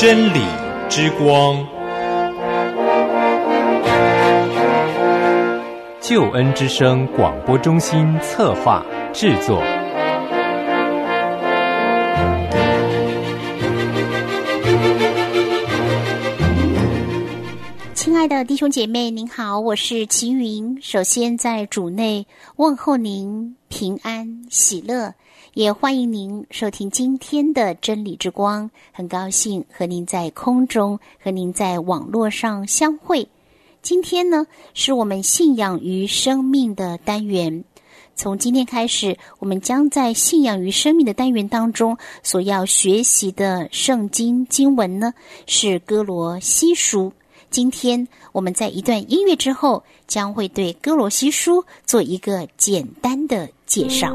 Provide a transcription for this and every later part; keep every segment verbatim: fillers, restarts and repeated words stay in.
真理之光， 救恩之声广播中心策划制作。 亲爱的弟兄姐妹，您好，我是齐云。首先在主内问候您平安喜乐，也欢迎您收听今天的真理之光。很高兴和您在空中和您在网络上相会。今天呢，是我们信仰与生命的单元。从今天开始，我们将在信仰与生命的单元当中所要学习的圣经经文呢，是歌罗西书。今天我们在一段音乐之后，将会对歌罗西书做一个简单的介绍。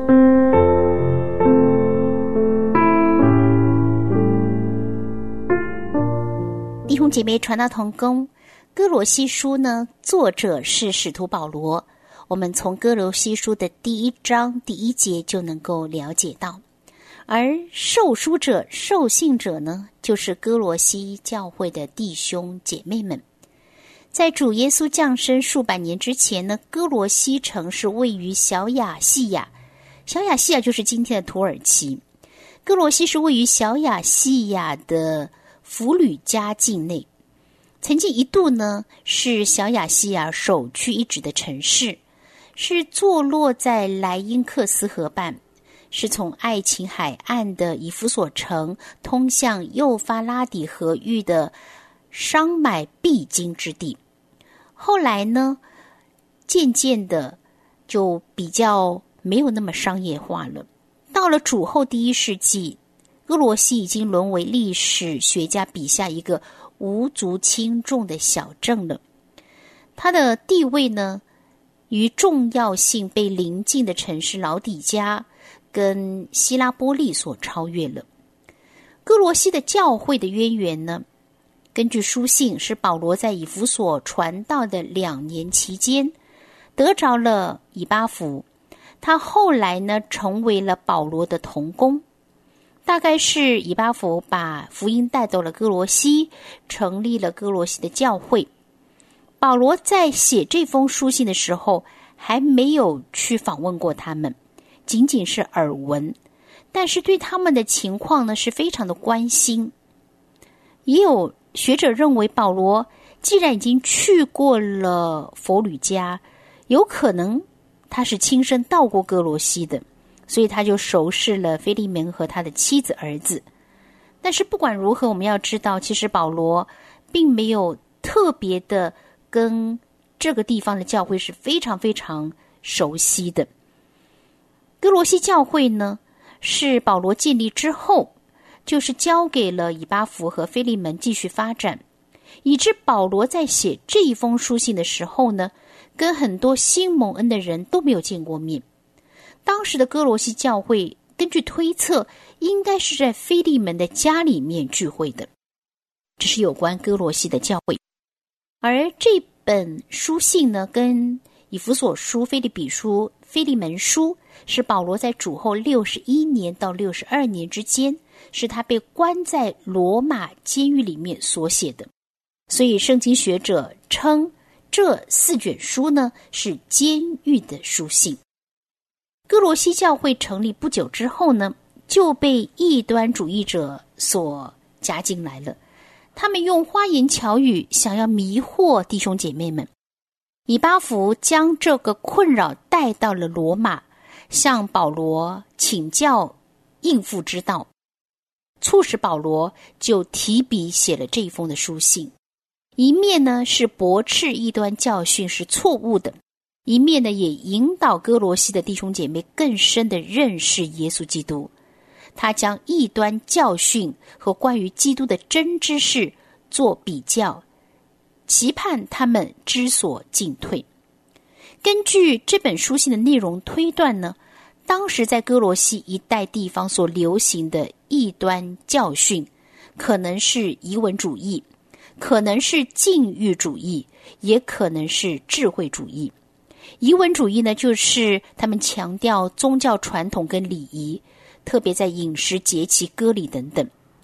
弟兄姐妹传道同工，歌罗西书呢，作者是使徒保罗。我们从歌罗西书的第一章第一节就能够了解到，而受书者、受信者呢，就是歌罗西教会的弟兄姐妹们。在主耶稣降生数百年之前呢，歌罗西城是位于小亚细亚，小亚细亚就是今天的土耳其。歌罗西是位于小亚细亚的弗吕加境内，曾经一度呢是小亚细亚首屈一指的城市，是坐落在莱茵克斯河畔，是从爱琴海岸的以弗所城通向幼发拉底河域的商买必经之地。后来呢，渐渐的就比较没有那么商业化了。到了主后第一世纪，歌罗西已经沦为历史学家笔下一个无足轻重的小镇了。它的地位呢，与重要性被邻近的城市老底嘉跟希拉波利所超越了。歌罗西的教会的渊源呢，根据书信，是保罗在以弗所传道的两年期间得着了以巴弗，他后来呢成为了保罗的同工。大概是以巴弗把福音带到了歌罗西，成立了歌罗西的教会。保罗在写这封书信的时候还没有去访问过他们，仅仅是耳闻，但是对他们的情况呢是非常的关心。也有学者认为，保罗既然已经去过了弗吕加，有可能他是亲身到过歌罗西的，所以他就熟识了腓利门和他的妻子儿子。但是不管如何，我们要知道，其实保罗并没有特别的跟这个地方的教会是非常非常熟悉的。歌罗西教会呢，是保罗建立之后，就是交给了以巴弗和腓利门继续发展，以致保罗在写这一封书信的时候呢，跟很多新蒙恩的人都没有见过面。当时的歌罗西教会根据推测，应该是在腓利门的家里面聚会的。这是有关歌罗西的教会。而这本书信呢，跟以弗所书、腓立比书、腓利门书，是保罗在主后六十一年到六十二年之间，是他被关在罗马监狱里面所写的。所以圣经学者称这四卷书呢是监狱的书信。歌罗西教会成立不久之后呢，就被异端主义者所加进来了。他们用花言巧语想要迷惑弟兄姐妹们。以巴弗将这个困扰带到了罗马，向保罗请教应付之道，促使保罗就提笔写了这一封的书信。一面呢是驳斥异端教训是错误的，一面呢也引导歌罗西的弟兄姐妹更深的认识耶稣基督。他将异端教训和关于基督的真知识做比较，期盼他们知所进退。根据这本书信的内容推断呢，当时在歌罗西一带地方所流行的异端教训，可能是遗文主义，可能是禁欲主义，也可能是智慧主义。遗文主义呢，就是他们强调宗教传统跟礼仪，特别在饮食、节期、歌礼等等。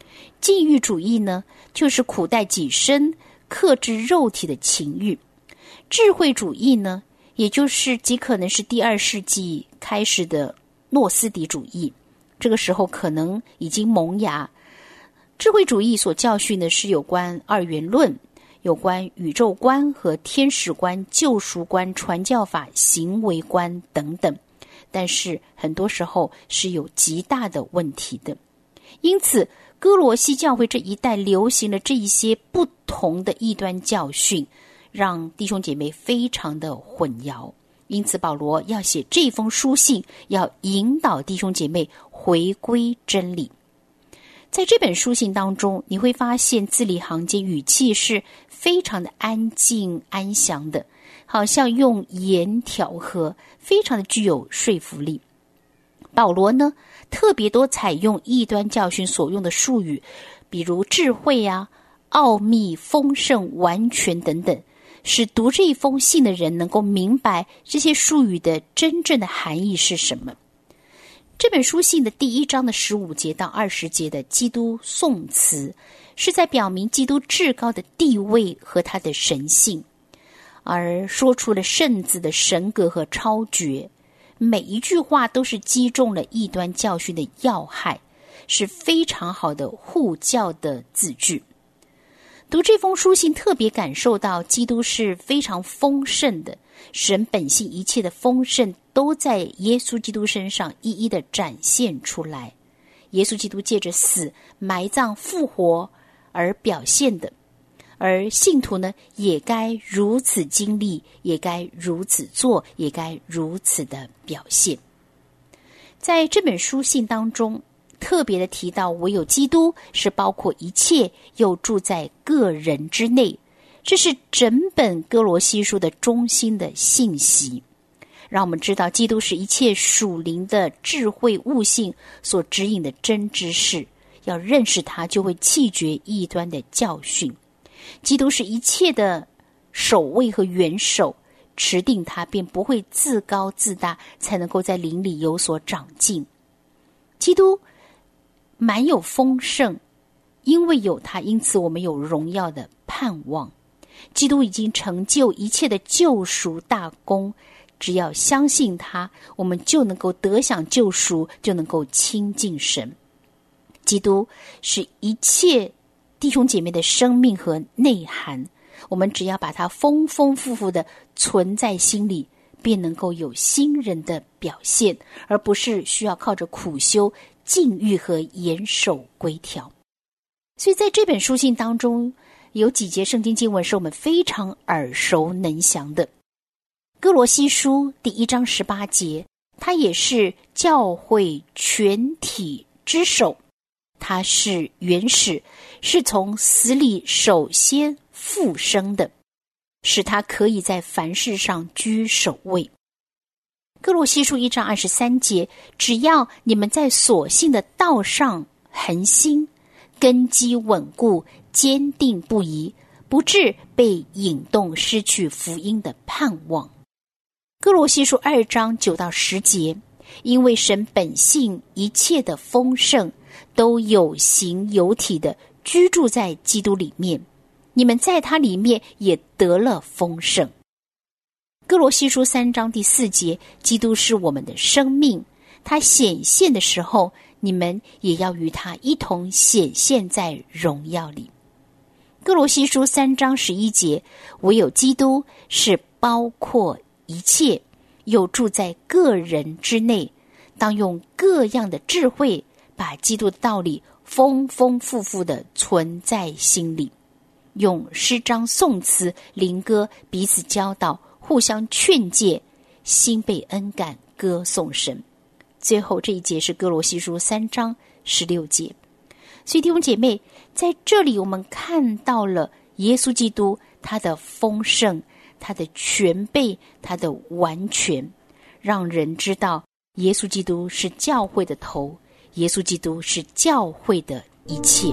禁欲主义呢，就是苦待己身，克制肉体的情欲。智慧主义呢，也就是极可能是第二世纪开始的诺斯底主义，这个时候可能已经萌芽。智慧主义所教训的是有关二元论，有关宇宙观和天使观、救赎观、传教法、行为观等等，但是很多时候是有极大的问题的。因此哥罗西教会这一代流行了这一些不同的异端教训，让弟兄姐妹非常的混淆。因此保罗要写这封书信，要引导弟兄姐妹回归真理。在这本书信当中，你会发现字里行间语气是非常的安静安详的，好像用言调和，非常的具有说服力。保罗呢，特别多采用异端教训所用的术语，比如智慧啊、奥秘、丰盛、完全等等，使读这一封信的人能够明白这些术语的真正的含义是什么。这本书信的第一章的十五节到二十节的基督颂词，是在表明基督至高的地位和他的神性，而说出了圣子的神格和超绝。每一句话都是击中了异端教训的要害，是非常好的护教的字句。读这封书信，特别感受到基督是非常丰盛的，神本性一切的丰盛都在耶稣基督身上一一的展现出来。耶稣基督借着死、埋葬、复活而表现的，而信徒呢，也该如此经历，也该如此做，也该如此的表现。在这本书信当中，特别的提到唯有基督是包括一切，又住在个人之内，这是整本哥罗西书的中心的信息。让我们知道基督是一切属灵的智慧悟性所指引的真知识，要认识他就会弃绝异端的教训。基督是一切的首位和元首，持定他便不会自高自大，才能够在灵里有所长进。基督满有丰盛，因为有他，因此我们有荣耀的盼望。基督已经成就一切的救赎大功，只要相信他，我们就能够得享救赎，就能够亲近神。基督是一切弟兄姐妹的生命和内涵，我们只要把它丰丰富富的存在心里，便能够有新人的表现，而不是需要靠着苦修、禁欲和严守规条。所以在这本书信当中，有几节圣经经文是我们非常耳熟能详的。哥罗西书第一章十八节，它也是教会全体之首，它是原始，是从死里首先复生的，使它可以在凡事上居首位。哥罗西书一章二十三节，只要你们在所信的道上恒心，根基稳固，坚定不移，不致被引动失去福音的盼望。哥罗西书二章九到十节，因为神本性一切的丰盛都有形有体的居住在基督里面，你们在他里面也得了丰盛。哥罗西书三章第四节，基督是我们的生命，他显现的时候，你们也要与他一同显现在荣耀里。哥罗西书三章十一节，唯有基督是包括一切，又住在个人之内，当用各样的智慧，把基督的道理丰丰富富的存在心里，用诗章、颂词、灵歌彼此教导，互相劝诫，心被恩感，歌颂神。最后这一节是哥罗西书三章十六节。所以弟兄姐妹，在这里我们看到了耶稣基督他的丰盛，他的全备，他的完全，让人知道耶稣基督是教会的头，耶稣基督是教会的一切。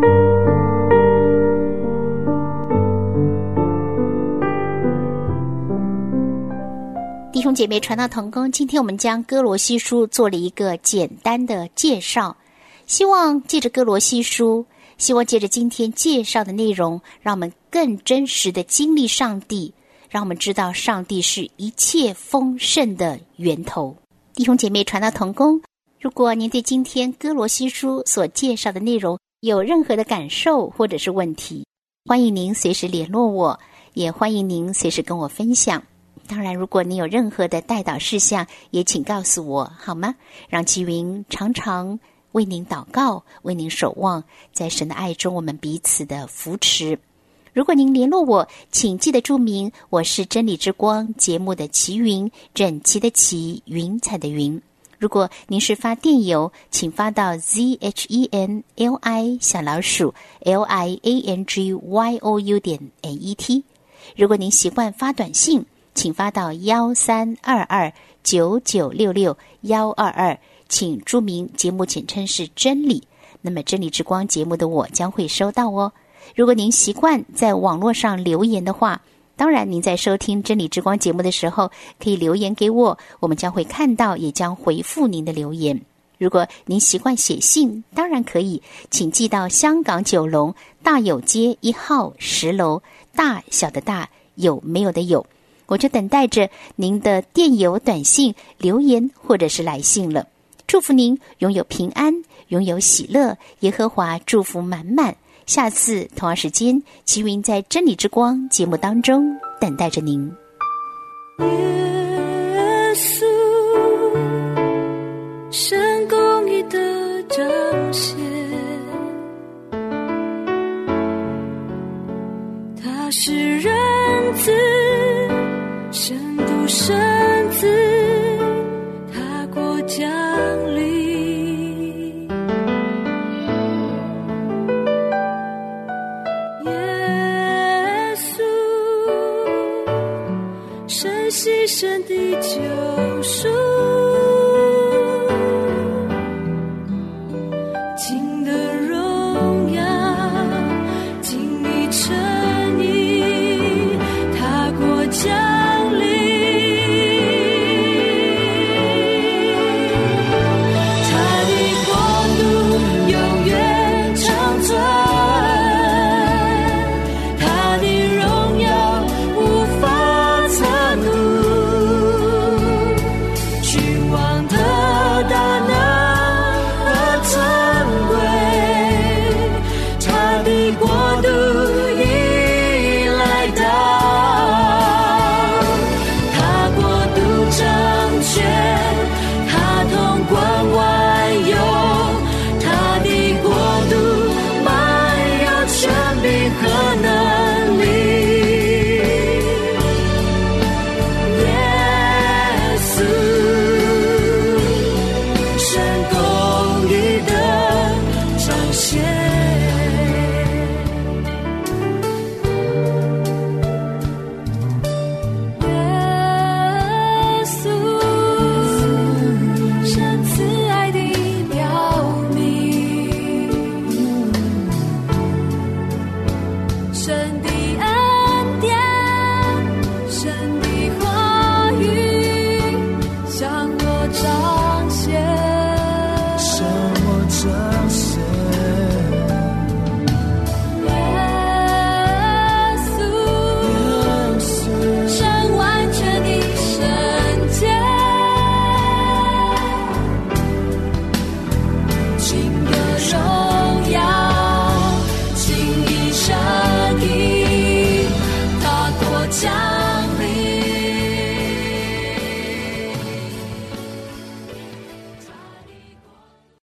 弟兄姐妹，传道同工，今天我们将哥罗西书做了一个简单的介绍，希望借着哥罗西书希望借着今天介绍的内容，让我们更真实的经历上帝，让我们知道上帝是一切丰盛的源头。弟兄姐妹传道同工，如果您对今天哥罗西书所介绍的内容有任何的感受或者是问题，欢迎您随时联络我，也欢迎您随时跟我分享。当然，如果您有任何的代祷事项，也请告诉我好吗？让齐云常常为您祷告，为您守望，在神的爱中我们彼此的扶持。如果您联络我，请记得注明我是真理之光节目的齐云，整齐的齐，云彩的云。如果您是发电邮，请发到 z h e n l i 小老鼠 l i a n g y o u 点 n e t。如果您习惯发短信，请发到幺三二二九九六六幺二二，请注明节目简称是真理，那么真理之光节目的我将会收到哦。如果您习惯在网络上留言的话，当然您在收听真理之光节目的时候可以留言给我，我们将会看到，也将回复您的留言。如果您习惯写信，当然可以，请寄到香港九龙大有街一号十楼，大小的大，有没有的有，我就等待着您的电邮、短信、留言或者是来信了。祝福您拥有平安，拥有喜乐，耶和华祝福满满。下次同样时间，齐云在真理之光节目当中等待着您。 耶稣，神公义的彰显，他是人子，神独生子，他国降临。牺牲的救赎。